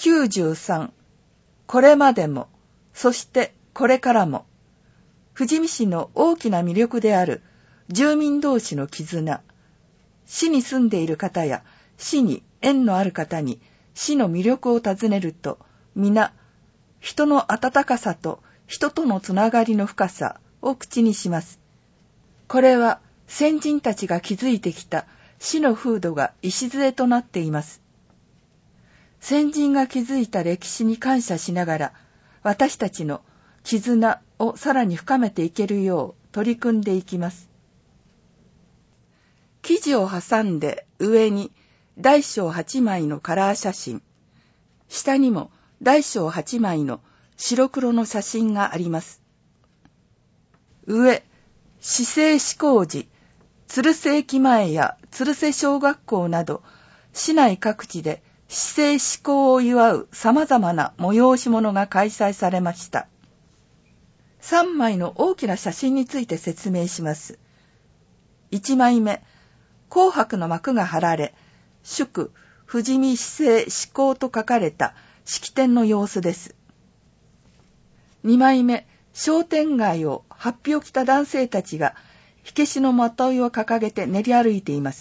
93、これまでも、そしてこれからも。富士見市の大きな魅力である住民同士の絆。市に住んでいる方や市に縁のある方に市の魅力を尋ねると、皆、人の温かさと人とのつながりの深さを口にします。これは先人たちが築いてきた市の風土が礎となっています。先人が築いた歴史に感謝しながら、私たちの絆をさらに深めていけるよう取り組んでいきます。記事を挟んで上に大小8枚のカラー写真、下にも大小8枚の白黒の写真があります。上、市政施行時、鶴瀬駅前や鶴瀬小学校など、市内各地で市政施行を祝う様々な催し物が開催されました。3枚の大きな写真について説明します。1枚目、紅白の幕が張られ、祝富士見市政施行と書かれた式典の様子です。2枚目、商店街を法被を着た男性たちが火消しのまといを掲げて練り歩いています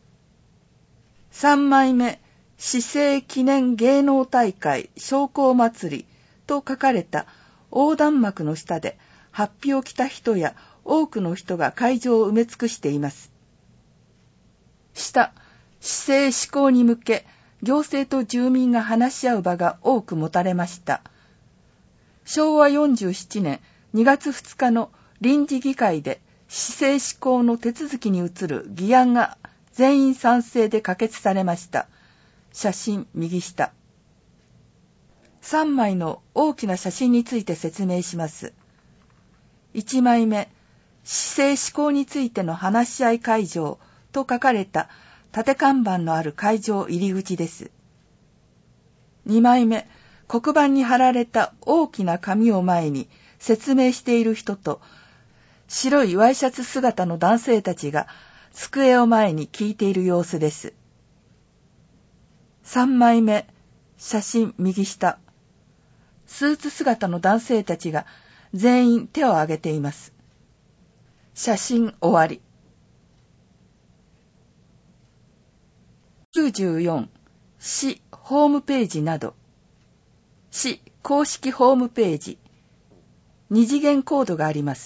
。3枚目、市政記念芸能大会商工祭りと書かれた横断幕の下で法被を着た人や多くの人が会場を埋め尽くしています。下、市政施行に向け行政と住民が話し合う場が多く持たれました。昭和47年2月2日の臨時議会で市政施行の手続きに移る議案が全員賛成で可決されました。写真右下。3枚の大きな写真について説明します。1枚目、市政施行についての話し合い会場と書かれた縦看板のある会場入り口です。2枚目、黒板に貼られた大きな紙を前に説明している人と、白いワイシャツ姿の男性たちが机を前に聞いている様子です。3枚目、写真右下。スーツ姿の男性たちが全員手を挙げています。写真終わり。94、市ホームページなど。市公式ホームページ。二次元コードがあります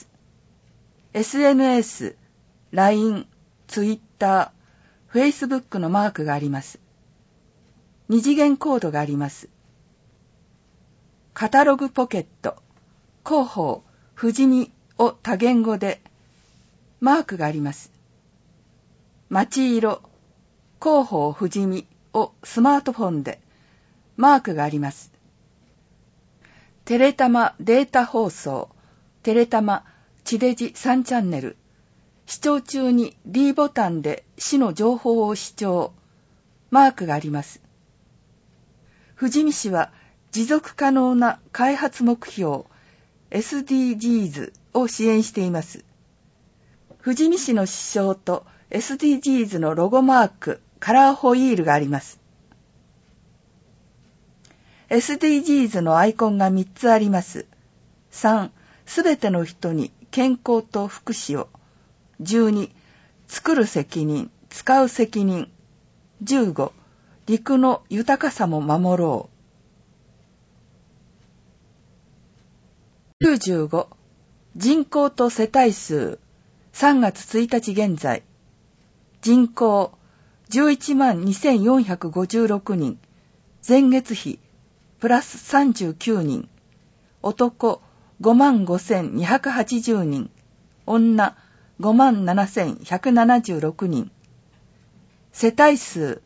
。SNS、LINE、Twitter、Facebook のマークがあります。二次元コードがあります。カタログポケット、広報、富士見を多言語で、マークがあります。街色、広報富士見をスマートフォンで、マークがあります。テレタマデータ放送、テレタマ地デジ3チャンネル、視聴中に D ボタンで市の情報を視聴、マークがあります。富士見市は持続可能な開発目標 SDGs を支援しています。富士見市の指標と SDGs のロゴマーク、カラーホイールがあります。SDGs のアイコンが3つあります。3、すべての人に健康と福祉を。12、作る責任、使う責任。15、陸の豊かさも守ろう。95、人口と世帯数。3月1日現在。人口112,456人。前月比プラス39人。男55,280人。女57,176人。世帯数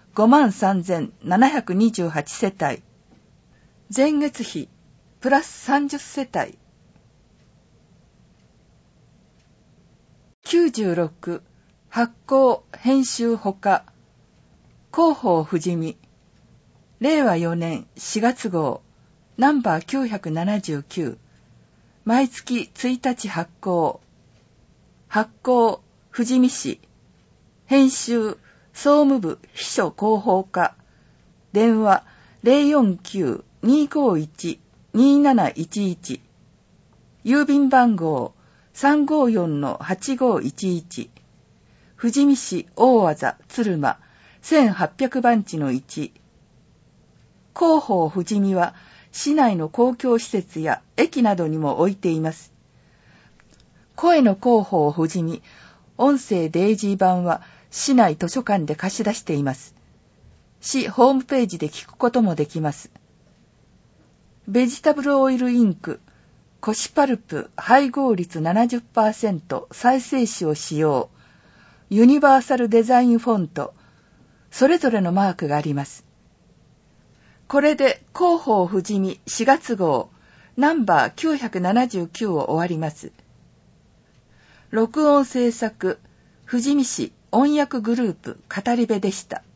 53,728世帯。前月比プラス30世帯。96、発行編集ほか。広報富士見。令和4年4月号、ナンバー979。毎月1日発行。発行、富士見市。編集、総務部秘書広報課。電話 049-251-2711。郵便番号 354-8511。富士見市大字鶴間1800番地の1。広報富士見は市内の公共施設や駅などにも置いています。声の広報富士見、音声デイジー版は市内図書館で貸し出しています。市ホームページで聞くこともできます。ベジタブルオイルインク、コシパルプ配合率 70% 再生紙を使用。ユニバーサルデザインフォント、それぞれのマークがあります。これで広報富士見4月号ナンバー979を終わります。録音制作富士見市音訳グループ語り部でした。